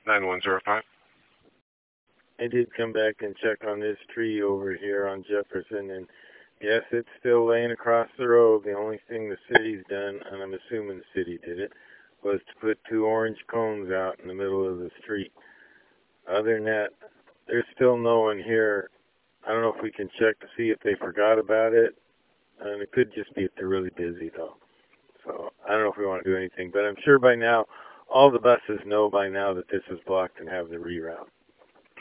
9105. I did come back and check on this tree over here on Jefferson, and yes, it's still laying across the road. The only thing the city's done, and I'm assuming the city did it, was to put 2 orange cones out in the middle of the street. Other than that, there's still no one here. I don't know if we can check to see if they forgot about it, and it could just be if they're really busy, though. So I don't know if we want to do anything, but I'm sure by now, all the buses know by now that this is blocked and have the reroute.